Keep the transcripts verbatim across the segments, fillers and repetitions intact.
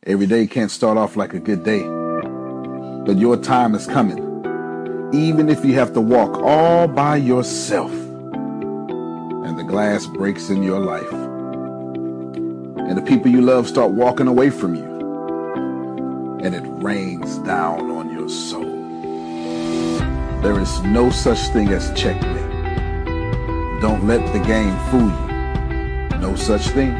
Every day can't start off like a good day, but your time is coming. Even if you have to walk all by yourself and the glass breaks in your life and the people you love start walking away from you and it rains down on your soul. There is no such thing as checkmate. Don't let the game fool you. No such thing.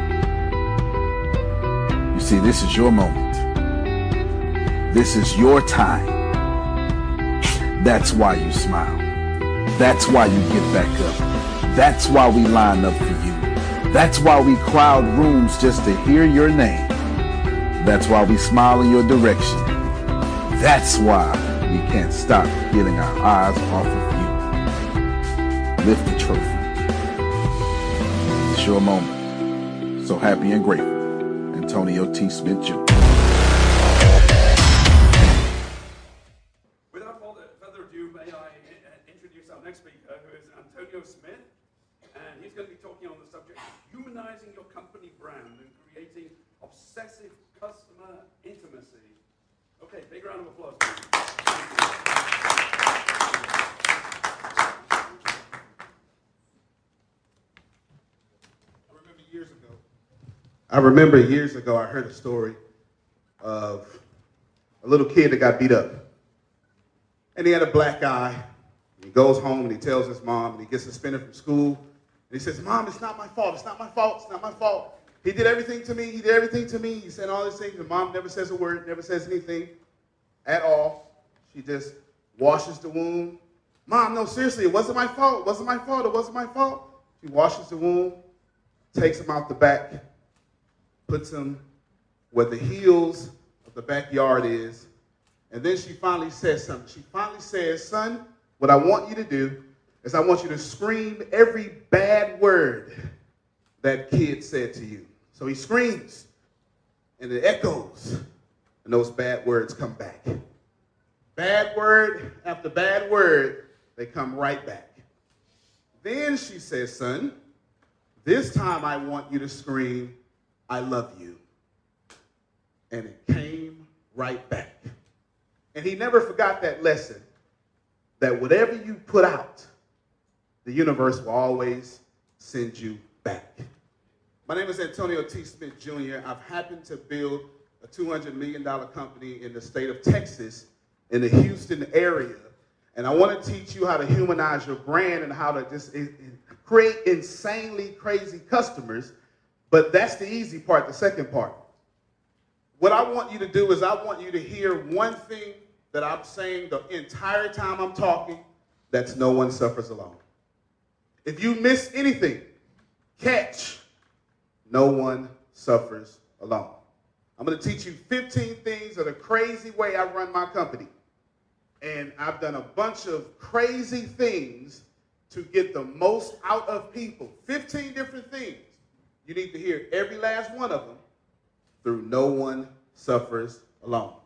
You see, this is your moment. This is your time. That's why you smile. That's why you get back up. That's why we line up for you. That's why we crowd rooms just to hear your name. That's why we smile in your direction. That's why we can't stop getting our eyes off of you. Lift the trophy. It's your moment. So happy and grateful. Antonio T. Smith Junior Without further ado, may I introduce our next speaker, who is Antonio Smith, and he's going to be talking on the subject of humanizing your company brand and creating obsessive customer intimacy. Okay, big round of applause. I remember years ago. I remember years ago I heard a story of a little kid that got beat up. And he had a black eye. He goes home and he tells his mom and he gets suspended from school. And he says, "Mom, it's not my fault. It's not my fault. It's not my fault. He did everything to me. He did everything to me." He said all these things. And mom never says a word, never says anything at all. She just washes the wound. "Mom, no, seriously, it wasn't my fault. It wasn't my fault. It wasn't my fault." She washes the wound, takes him out the back, puts him where the heels of the backyard is, and then she finally says something. She finally says, "Son, what I want you to do is I want you to scream every bad word that kid said to you." So he screams, and it echoes, and those bad words come back. Bad word after bad word, they come right back. Then she says, "Son, this time I want you to scream, 'I love you.'" And it came right back. And he never forgot that lesson, that whatever you put out, the universe will always send you back. My name is Antonio T. Smith Junior I've happened to build a two hundred million dollars company in the state of Texas, in the Houston area. And I want to teach you how to humanize your brand and how to just create insanely crazy customers. But that's the easy part, the second part. What I want you to do is I want you to hear one thing that I'm saying the entire time I'm talking, that's no one suffers alone. If you miss anything, catch, no one suffers alone. I'm going to teach you fifteen things of the crazy way I run my company. And I've done a bunch of crazy things to get the most out of people. fifteen different things. You need to hear every last one of them through No One Suffers Alone.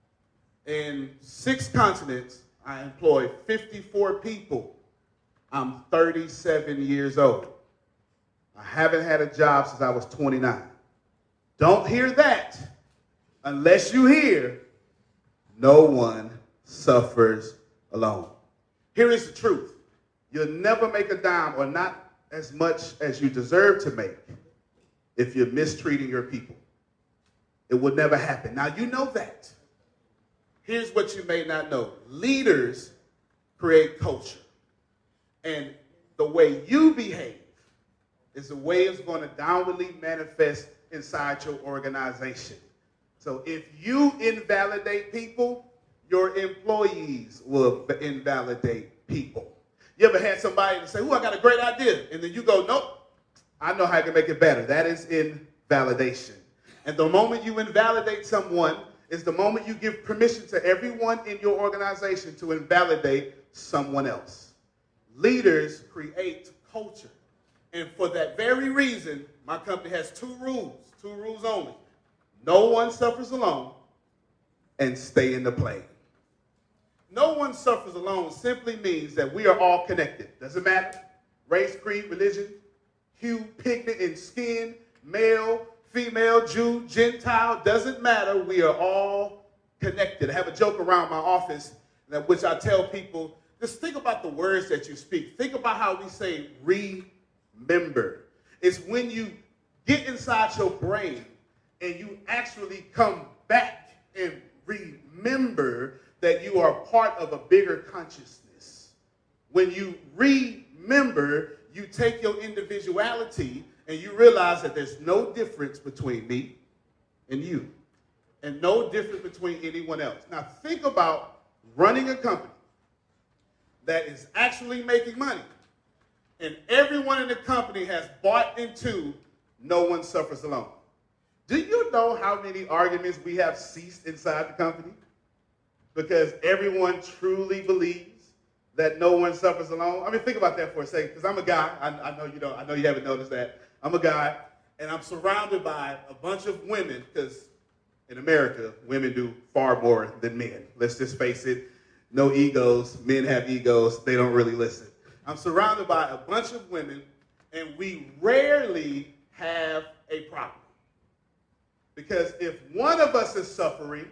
In six continents, I employ fifty-four people. I'm thirty-seven years old. I haven't had a job since I was twenty-nine. Don't hear that unless you hear no one suffers alone. Here is the truth. You'll never make a dime, or not as much as you deserve to make, if you're mistreating your people. It will never happen. Now, you know that. Here's what you may not know. Leaders create culture. And the way you behave is the way it's going to downwardly manifest inside your organization. So if you invalidate people, your employees will invalidate people. You ever had somebody say, "Ooh, I got a great idea," and then you go, "Nope, I know how I can make it better." That is invalidation. And the moment you invalidate someone is the moment you give permission to everyone in your organization to invalidate someone else. Leaders create culture. And for that very reason, my company has two rules, two rules only. No one suffers alone, and stay in the plane. No one suffers alone simply means that we are all connected. Doesn't matter. Race, creed, religion, hue, pigment in skin, male, female, Jew, Gentile, doesn't matter. We are all connected. I have a joke around my office that which I tell people, just think about the words that you speak. Think about how we say remember. It's when you get inside your brain and you actually come back and remember that you are part of a bigger consciousness. When you remember, you take your individuality and you realize that there's no difference between me and you, and no difference between anyone else. Now think about running a company that is actually making money, and everyone in the company has bought into no one suffers alone. Do you know how many arguments we have ceased inside the company? Because everyone truly believes that no one suffers alone. I mean, think about that for a second, because I'm a guy. I, I know you don't. I know you haven't noticed that. I'm a guy, and I'm surrounded by a bunch of women, because in America, women do far more than men. Let's just face it. No egos. Men have egos. They don't really listen. I'm surrounded by a bunch of women, and we rarely have a problem. Because if one of us is suffering,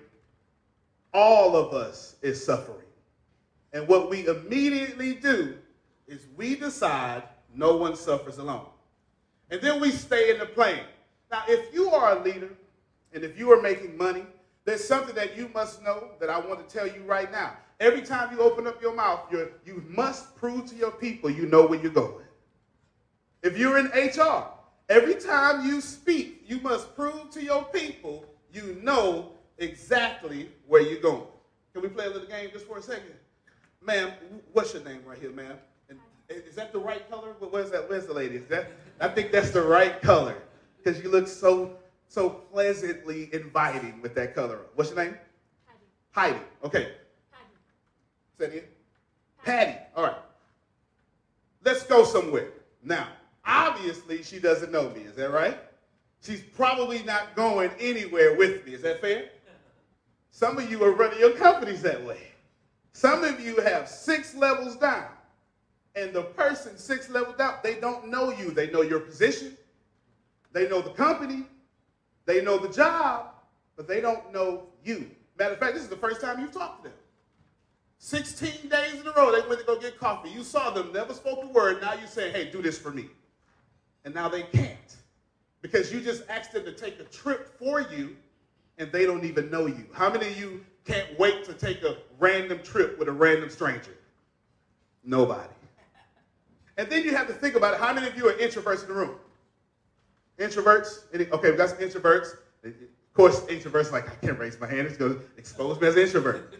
all of us is suffering. And what we immediately do is we decide no one suffers alone. And then we stay in the plane. Now, if you are a leader and if you are making money, there's something that you must know that I want to tell you right now. Every time you open up your mouth, you're, you must prove to your people you know where you're going. If you're in H R, every time you speak, you must prove to your people you know exactly where you're going. Can we play a little game just for a second? Ma'am, what's your name right here, ma'am? And is that the right color? Where's that? Where's the lady? Is that? I think that's the right color because you look so so pleasantly inviting with that color. What's your name? Heidi. Heidi. Okay. Patty. Say it again. Patty. All right. Let's go somewhere. Now, obviously, she doesn't know me. Is that right? She's probably not going anywhere with me. Is that fair? Some of you are running your companies that way. Some of you have six levels down. And the person six levels down, they don't know you. They know your position. They know the company. They know the job. But they don't know you. Matter of fact, this is the first time you've talked to them. sixteen days in a row, they went to go get coffee. You saw them, never spoke a word. Now you say, hey, do this for me. And now they can't. Because you just asked them to take a trip for you, and they don't even know you. How many of you can't wait to take a random trip with a random stranger? Nobody. And then you have to think about it. How many of you are introverts in the room? Introverts? Any, okay, we got some introverts. Of course, introverts are like, I can't raise my hand. It's going to expose me as an introvert.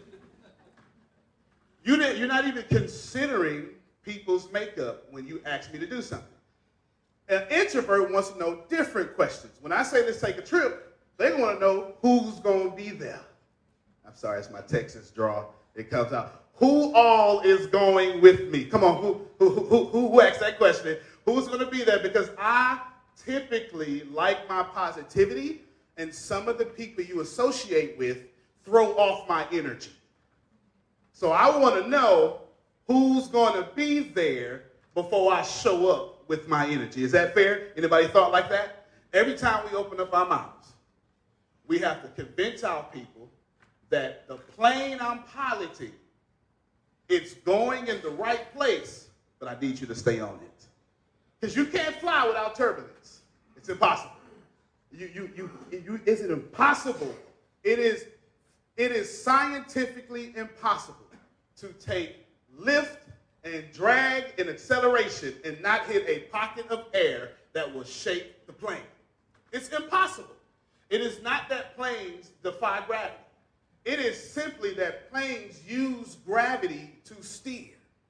You didn't, you're not even considering people's makeup when you ask me to do something. An introvert wants to know different questions. When I say let's take a trip, they want to know who's going to be there. I'm sorry, it's my Texas draw. It comes out. Who all is going with me? Come on, who who who who, who asked that question? Who's going to be there? Because I typically like my positivity, and some of the people you associate with throw off my energy. So I want to know who's going to be there before I show up with my energy. Is that fair? Anybody thought like that? Every time we open up our mouths, we have to convince our people that the plane I'm piloting, it's going in the right place, but I need you to stay on it. Because you can't fly without turbulence. It's impossible. You, you, you, you, is it impossible? It is, it is scientifically impossible to take lift and drag and acceleration and not hit a pocket of air that will shake the plane. It's impossible. It is not that planes defy gravity. It is simply that planes use gravity to steer.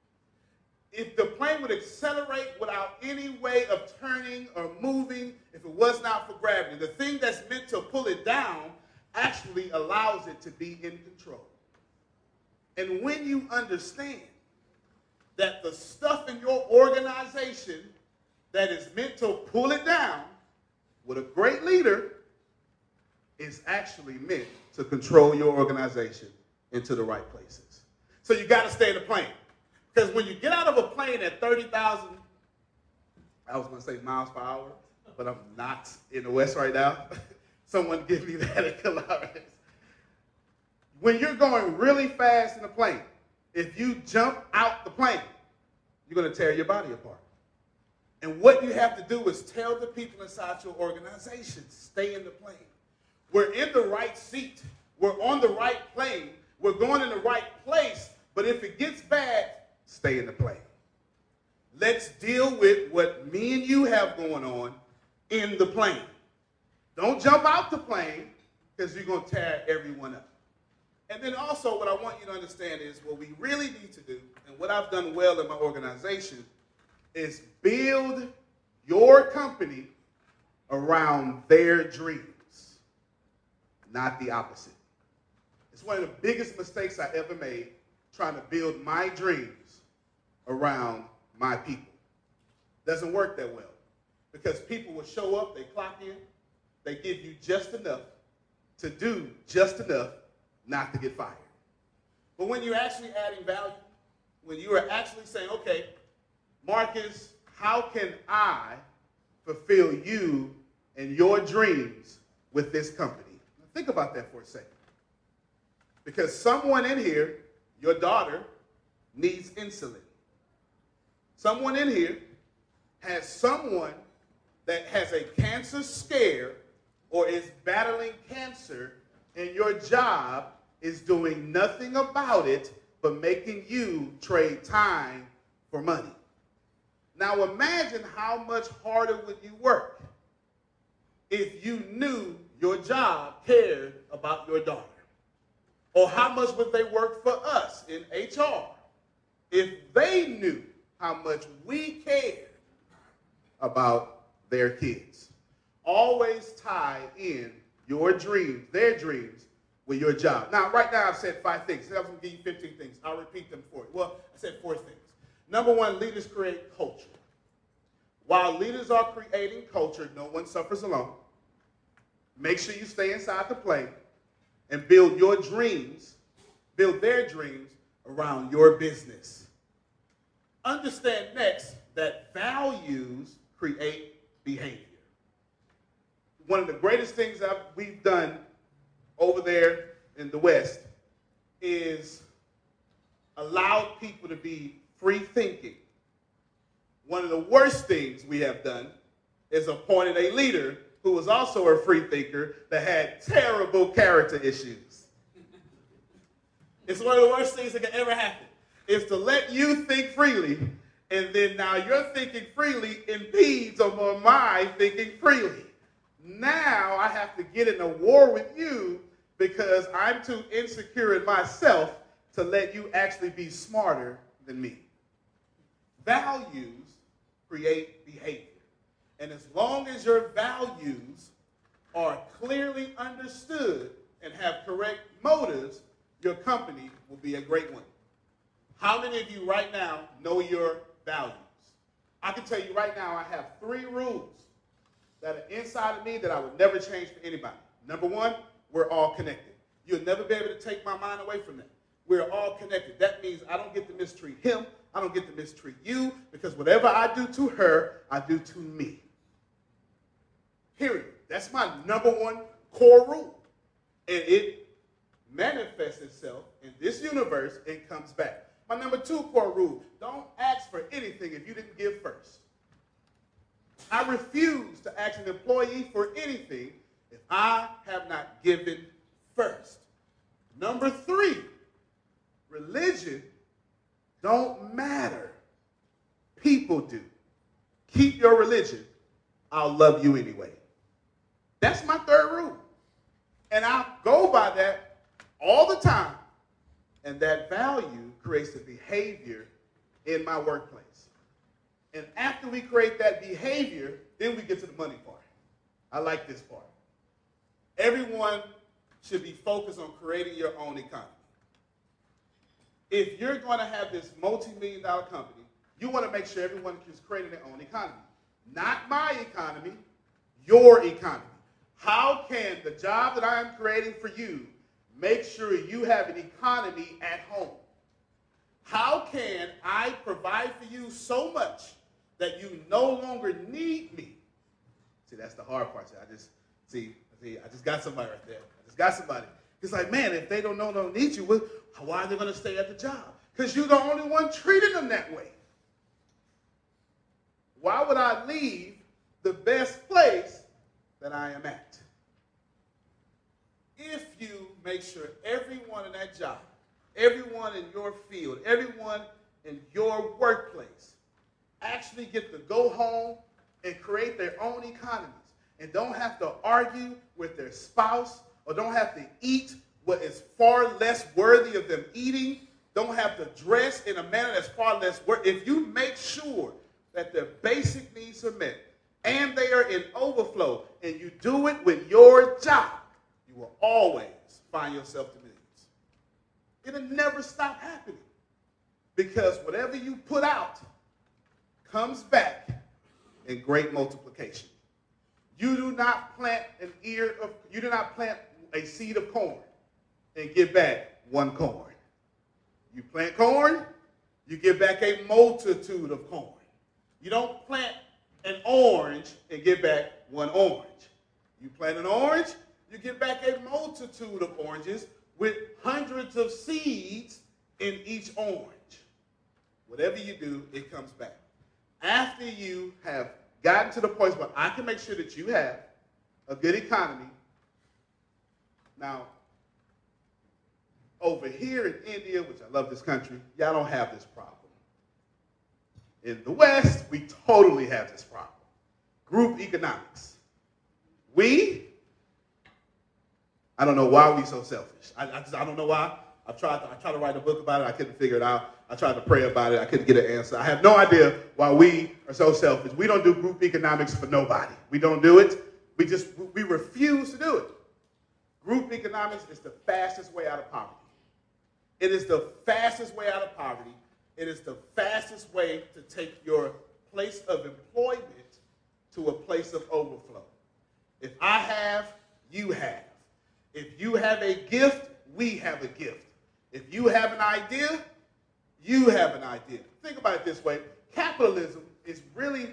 If the plane would accelerate without any way of turning or moving, if it was not for gravity, the thing that's meant to pull it down actually allows it to be in control. And when you understand that the stuff in your organization that is meant to pull it down with a great leader is actually meant to control your organization into the right places. So you got to stay in the plane. Because when you get out of a plane at thirty thousand, I was going to say miles per hour, but I'm not in the West right now. Someone give me that in kilometers. When you're going really fast in a plane, if you jump out the plane, you're going to tear your body apart. And what you have to do is tell the people inside your organization, stay in the plane. We're in the right seat. We're on the right plane. We're going in the right place. But if it gets bad, stay in the plane. Let's deal with what me and you have going on in the plane. Don't jump out the plane because you're going to tear everyone up. And then also what I want you to understand is what we really need to do, and what I've done well in my organization, is build your company around their dreams, not the opposite. It's one of the biggest mistakes I ever made, trying to build my dreams around my people. Doesn't work that well, because people will show up, they clock in, they give you just enough to do just enough not to get fired. But when you're actually adding value, when you are actually saying, okay, Marcus, how can I fulfill you and your dreams with this company? Now think about that for a second. Because someone in here, your daughter, needs insulin. Someone in here has someone that has a cancer scare or is battling cancer, and your job is doing nothing about it but making you trade time for money. Now imagine how much harder would you work if you knew your job cared about your daughter? Or how much would they work for us in H R if they knew how much we cared about their kids? Always tie in your dreams, their dreams, with your job. Now, right now I've said five things. I was going to give you fifteen things. I'll repeat them for you. Well, I said four things. Number one, leaders create culture. While leaders are creating culture, no one suffers alone. Make sure you stay inside the plane and build your dreams, build their dreams around your business. Understand next that values create behavior. One of the greatest things I've, we've done over there in the West is allow people to be free thinking. One of the worst things we have done is appointed a leader who was also a free thinker that had terrible character issues. It's one of the worst things that can ever happen, is to let you think freely, and then now your thinking freely impedes on my thinking freely. Now I have to get in a war with you because I'm too insecure in myself to let you actually be smarter than me. Values create behavior. And as long as your values are clearly understood and have correct motives, your company will be a great one. How many of you right now know your values? I can tell you right now I have three rules that are inside of me that I would never change for anybody. Number one, we're all connected. You'll never be able to take my mind away from that. We're all connected. That means I don't get to mistreat him. I don't get to mistreat you, because whatever I do to her, I do to me. Period. That's my number one core rule. And it manifests itself in this universe and comes back. My number two core rule, don't ask for anything if you didn't give first. I refuse to ask an employee for anything if I have not given first. Number three, religion don't matter. People do. Keep your religion. I'll love you anyway. That's my third rule. And I go by that all the time. And that value creates the behavior in my workplace. And after we create that behavior, then we get to the money part. I like this part. Everyone should be focused on creating your own economy. If you're going to have this multi-million dollar company, you want to make sure everyone is creating their own economy. Not my economy, your economy. How can the job that I am creating for you make sure you have an economy at home? How can I provide for you so much that you no longer need me See, that's the hard part. See, I just, see, see, I just got somebody right there. I just got somebody. It's like, man, if they don't know, don't need you, well, why are they going to stay at the job? Because you're the only one treating them that way. Why would I leave the best place that I am at? If you make sure everyone in that job, everyone in your field, everyone in your workplace actually get to go home and create their own economies and don't have to argue with their spouse or don't have to eat what is far less worthy of them eating, don't have to dress in a manner that's far less worthy. If you make sure that their basic needs are met and they are in overflow and you do it with your job, you will always find yourself to millions. It'll never stop happening because whatever you put out comes back in great multiplication. You do not plant an ear of, you do not plant a seed of corn and get back one corn. You plant corn, you get back a multitude of corn. You don't plant an orange and get back one orange. You plant an orange, you get back a multitude of oranges with hundreds of seeds in each orange. Whatever you do, it comes back. After you have gotten to the point where I can make sure that you have a good economy. Now, over here in India, which I love this country, y'all don't have this problem. In the West, we totally have this problem. Group economics. We, I don't know why we so selfish. I, I, just, I don't know why. I've tried to, I tried to write a book about it. I couldn't figure it out. I tried to pray about it. I couldn't get an answer. I have no idea why we are so selfish. We don't do group economics for nobody. We don't do it. We just, we refuse to do it. Group economics is the fastest way out of poverty. It is the fastest way out of poverty. It is the fastest way to take your place of employment to a place of overflow. If I have, you have. If you have a gift, we have a gift. If you have an idea, you have an idea. Think about it this way. Capitalism is really,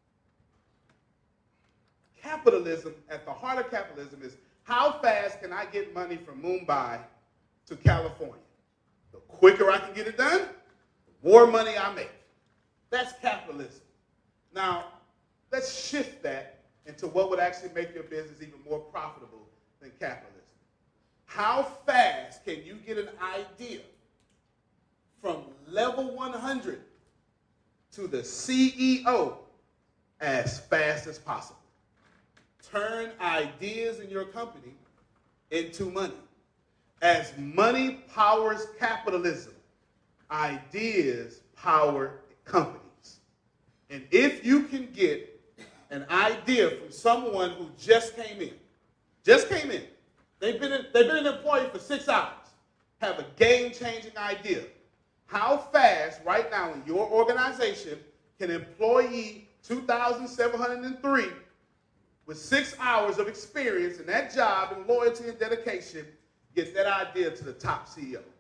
capitalism, at the heart of capitalism is how fast can I get money from Mumbai to California? The quicker I can get it done, the more money I make. That's capitalism. Now, let's shift that into what would actually make your business even more profitable than capitalism. How fast can you get an idea from level one hundred to the C E O as fast as possible? Turn ideas in your company into money. As money powers capitalism, ideas power companies. And if you can get an idea from someone who just came in, just came in, they've been, in, they've been an employee for six hours, have a game-changing idea. How fast, right now in your organization, can employee two thousand seven hundred three with six hours of experience in that job and loyalty and dedication get that idea to the top C E O?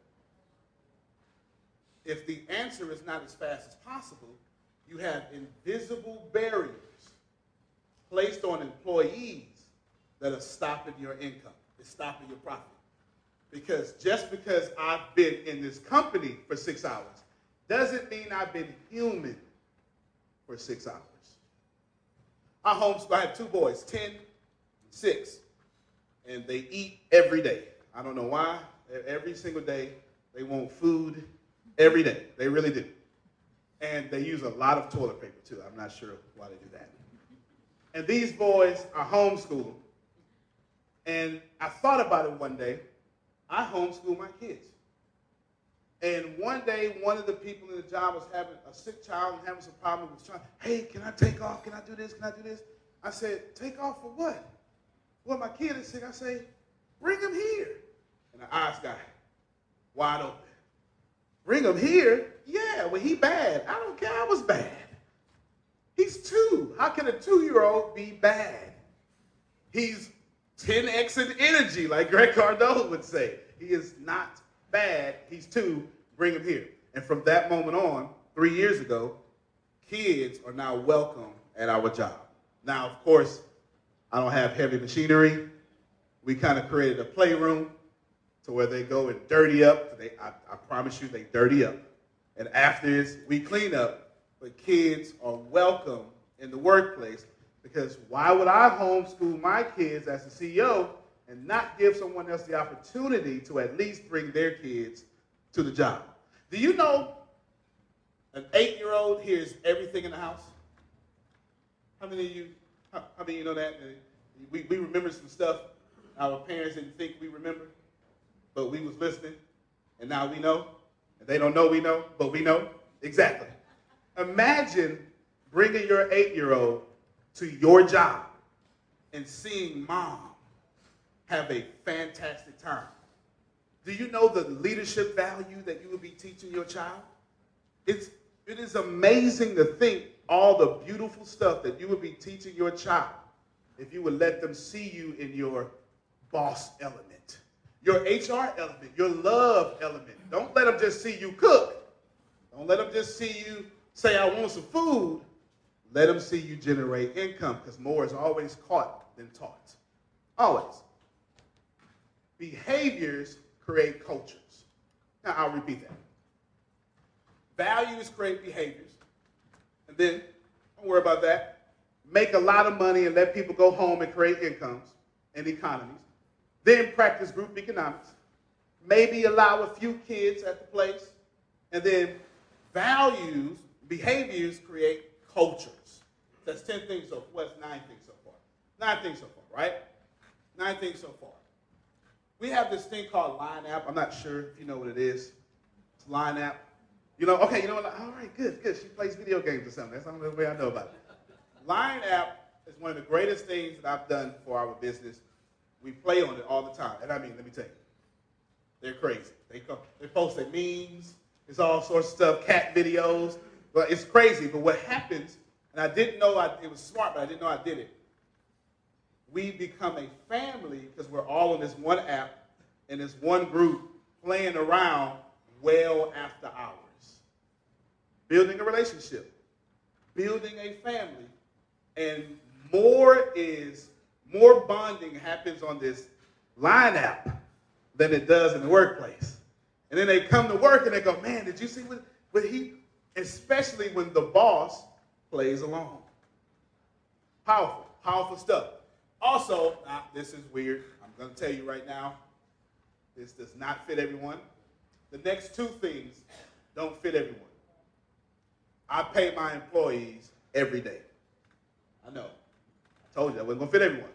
If the answer is not as fast as possible, you have invisible barriers placed on employees that are stopping your income, it's stopping your profit. Because just because I've been in this company for six hours doesn't mean I've been human for six hours. I homeschool, I have two boys, ten and six, and they eat every day. I don't know why. Every single day, they want food every day. They really do. And they use a lot of toilet paper, too. I'm not sure why they do that. And these boys are homeschooled. And I thought about it one day. I homeschool my kids. And one day, one of the people in the job was having a sick child and having some problem with trying, hey, can I take off? Can I do this? Can I do this? I said, take off for what? Well, my kid is sick. I say, bring him here. And the eyes got wide open. Bring him here? Yeah, well, he bad. I don't care. I was bad. He's two. How can a two-year-old be bad? He's ten X in energy, like Greg Cardone would say. He is not bad. He's two. Bring him here. And from that moment on, three years ago, kids are now welcome at our job. Now, of course, I don't have heavy machinery. We kind of created a playroom to where they go and dirty up. They, I, I promise you, they dirty up. And after this, we clean up. But kids are welcome in the workplace, because why would I homeschool my kids as a C E O and not give someone else the opportunity to at least bring their kids to the job? Do you know an eight-year-old hears everything in the house? How many of you, how, how many of you know that? We, we remember some stuff our parents didn't think we remember, but we was listening, and now we know. And they don't know we know, but we know. Exactly. Imagine bringing your eight-year-old to your job and seeing mom have a fantastic time. Do you know the leadership value that you will be teaching your child? It's, it is amazing to think all the beautiful stuff that you would be teaching your child if you would let them see you in your boss element, your H R element, your love element. Don't let them just see you cook. Don't let them just see you say, I want some food. Let them see you generate income, because more is always caught than taught. Always. Behaviors create cultures. Now, I'll repeat that. Values create behaviors. And then, don't worry about that. Make a lot of money and let people go home and create incomes and economies. Then practice group economics. Maybe allow a few kids at the place. And then values, behaviors create cultures. That's ten things so far. Well, that's nine things so far. Nine things so far, right? Nine things so far. We have this thing called Line App. I'm not sure if you know what it is. It's Line App. You know, okay, you know what? All right, good, good. She plays video games or something. That's the only way I know about it. Line App is one of the greatest things that I've done for our business. We play on it all the time. And I mean, let me tell you, they're crazy. They come, they post their memes. It's all sorts of stuff, cat videos. But it's crazy. But what happens, and I didn't know I, it was smart, but I didn't know I did it. We become a family because we're all on this one app and this one group playing around well after hours. Building a relationship, building a family, and more is, more bonding happens on this Line App than it does in the workplace. And then they come to work and they go, man, did you see what, what he, especially when the boss plays along. Powerful, powerful stuff. Also, now, this is weird. I'm going to tell you right now, this does not fit everyone. The next two things don't fit everyone. I pay my employees every day. I know. I told you that wasn't going to fit everyone.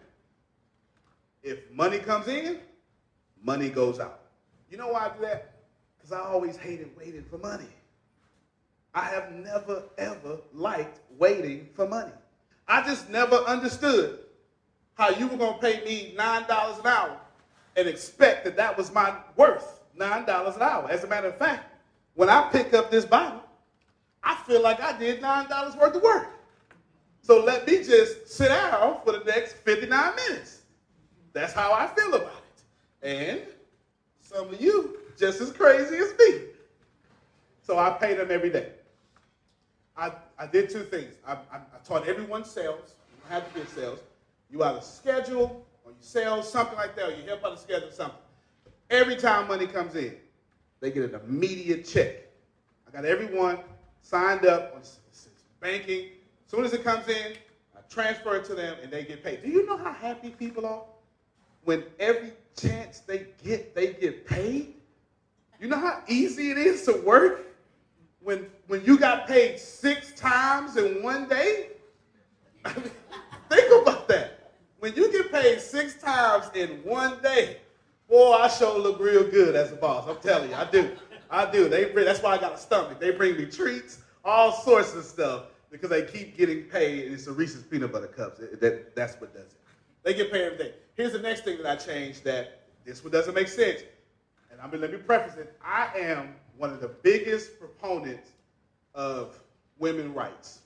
If money comes in, money goes out. You know why I do that? Because I always hated waiting for money. I have never, ever liked waiting for money. I just never understood how you were going to pay me nine dollars an hour and expect that that was my worth, nine dollars an hour. As a matter of fact, when I pick up this Bible, I feel like I did nine dollars worth of work. So let me just sit down for the next fifty-nine minutes. That's how I feel about it. And some of you just as crazy as me. So I pay them every day. I, I did two things. I, I, I taught everyone sales. You don't have to get sales. You either schedule or you sell something like that, or you help out to schedule something. Every time money comes in, they get an immediate check. I got everyone signed up on banking. As soon as it comes in, I transfer it to them and they get paid. Do you know how happy people are when every chance they get, they get paid? You know how easy it is to work when, when you got paid six times in one day? I mean, think about that. When you get paid six times in one day, boy, I sure look real good as a boss. I'm telling you, I do. I do. They bring, that's why I got a stomach. They bring me treats, all sorts of stuff, because they keep getting paid, and it's a Reese's peanut butter cups. It, that, that's what does it. They get paid every day. Here's the next thing that I changed that this one doesn't make sense. And I mean, let me preface it. I am one of the biggest proponents of women's rights.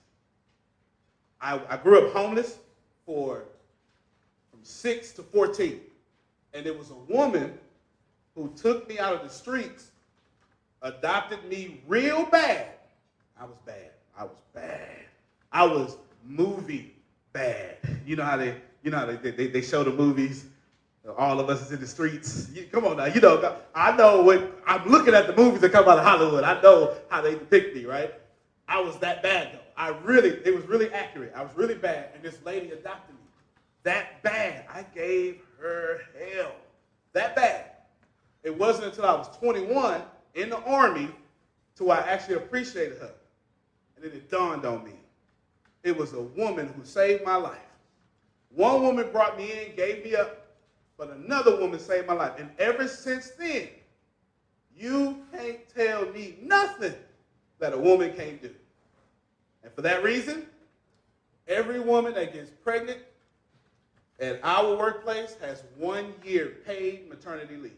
I, I grew up homeless for from six to fourteen. And there was a woman who took me out of the streets, adopted me real bad. I was bad. I was bad. I was movie bad. You know how they, you You know, they, they, they show the movies. All of us is in the streets. You, come on now, you know, I know what, I'm looking at the movies that come out of Hollywood. I know how they depict me, right? I was that bad, though. I really, it was really accurate. I was really bad, and this lady adopted me. That bad. I gave her hell. That bad. It wasn't until I was twenty-one in the Army till I actually appreciated her. And then it dawned on me. It was a woman who saved my life. One woman brought me in, gave me up, but another woman saved my life. And ever since then, you can't tell me nothing that a woman can't do. And for that reason, every woman that gets pregnant at our workplace has one year paid maternity leave.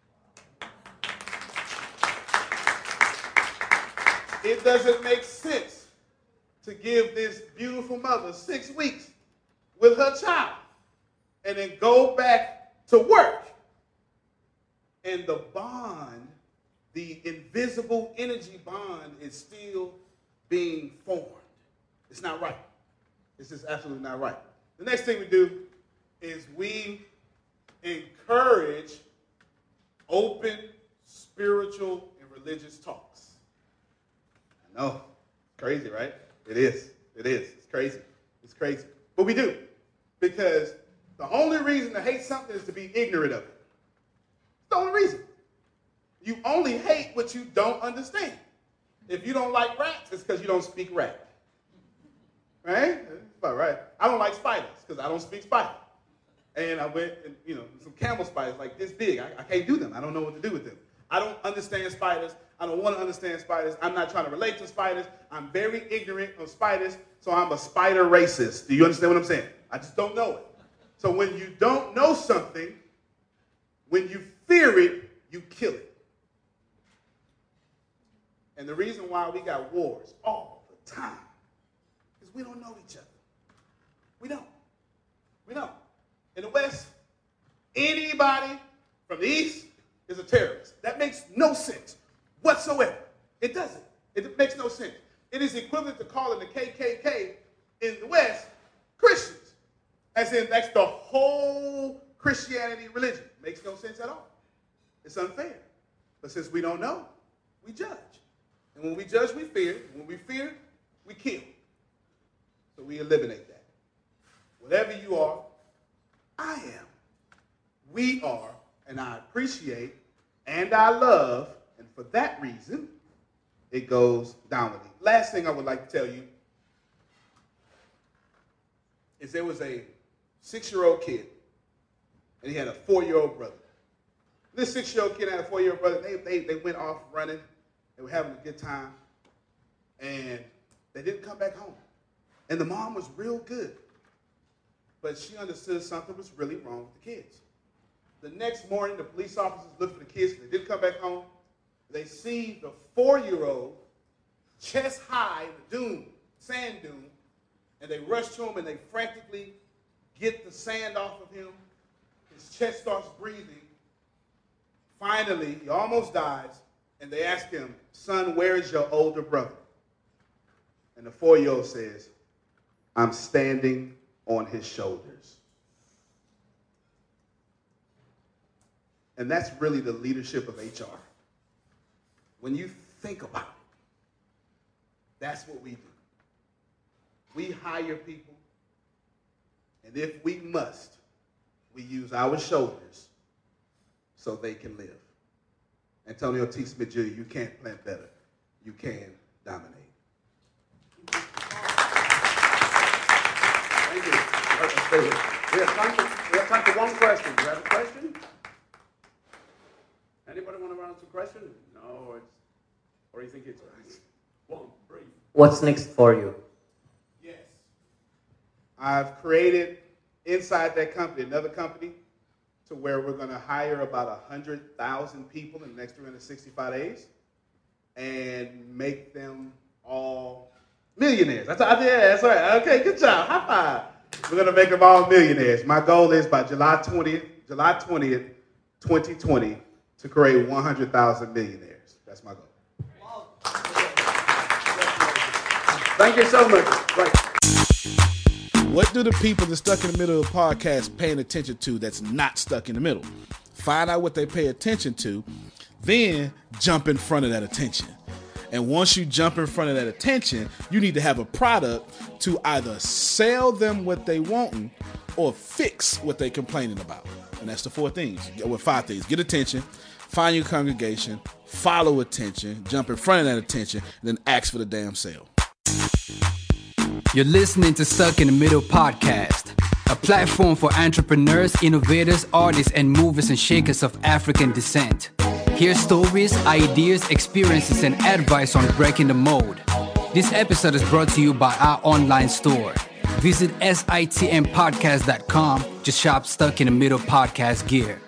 It doesn't make sense to give this beautiful mother six weeks with her child and then go back to work. And the bond, the invisible energy bond, is still being formed. It's not right. This is absolutely not right. The next thing we do is we encourage open spiritual and religious talks. I know, crazy, right? It is. It is. It's crazy. It's crazy. But we do. Because the only reason to hate something is to be ignorant of it. It's the only reason. You only hate what you don't understand. If you don't like rats, it's because you don't speak rat. Right? That's about right. I don't like spiders because I don't speak spider. And I went and, you know, some camel spiders like this big. I, I can't do them. I don't know what to do with them. I don't understand spiders. I don't want to understand spiders. I'm not trying to relate to spiders. I'm very ignorant of spiders, so I'm a spider racist. Do you understand what I'm saying? I just don't know it. So when you don't know something, when you fear it, you kill it. And the reason why we got wars all the time is we don't know each other. We don't. We don't. In the West, anybody from the East is a terrorist. That makes no sense whatsoever. It doesn't. It makes no sense. It is equivalent to calling the K K K in the West Christians. As in, that's the whole Christianity religion. Makes no sense at all. It's unfair. But since we don't know, we judge. And when we judge, we fear. When we fear, we kill. So we eliminate that. Whatever you are, I am. We are, and I appreciate, and I love, and for that reason, it goes downwardly. Last thing I would like to tell you is there was a six-year-old kid, and he had a four-year-old brother. This six-year-old kid had a four-year-old brother. They, they, they went off running. They were having a good time, and they didn't come back home. And the mom was real good, but she understood something was really wrong with the kids. The next morning, the police officers looked for the kids. They didn't come back home. They see the four-year-old chest high in the dune, sand dune, and they rush to him and they frantically get the sand off of him. His chest starts breathing. Finally, he almost dies, and they ask him, "Son, where is your older brother?" And the four-year-old says, "I'm standing on his shoulders." And that's really the leadership of H R. When you think about it, that's what we do. We hire people, and if we must, we use our shoulders so they can live. Antonio T. Smith Junior, you can't plan better. You can dominate. Thank you. We have time for, we have time for one question. Do you have a question? Anybody want to answer a question? No, it's, or you think it's, it's one, brief. What's next for you? Yes. I've created inside that company, another company, to where we're going to hire about one hundred thousand people in the next three hundred sixty-five days and make them all millionaires. That's, yeah, that's right. Okay, good job. High five. We're going to make them all millionaires. My goal is by July twentieth, July twentieth, twenty twenty, to create one hundred thousand millionaires. That's my goal. Thank you so much. Right. What do the people that's stuck in the middle of the podcast paying attention to that's not stuck in the middle? Find out what they pay attention to, then jump in front of that attention. And once you jump in front of that attention, you need to have a product to either sell them what they want or fix what they complaining about. And that's the four things. Well, five things. Get attention, find your congregation, follow attention, jump in front of that attention, and then ask for the damn sale. You're listening to Stuck in the Middle podcast, a platform for entrepreneurs, innovators, artists, and movers and shakers of African descent. Hear stories, ideas, experiences, and advice on breaking the mold. This episode is brought to you by our online store. Visit sitm podcast dot com to shop Stuck in the Middle podcast gear.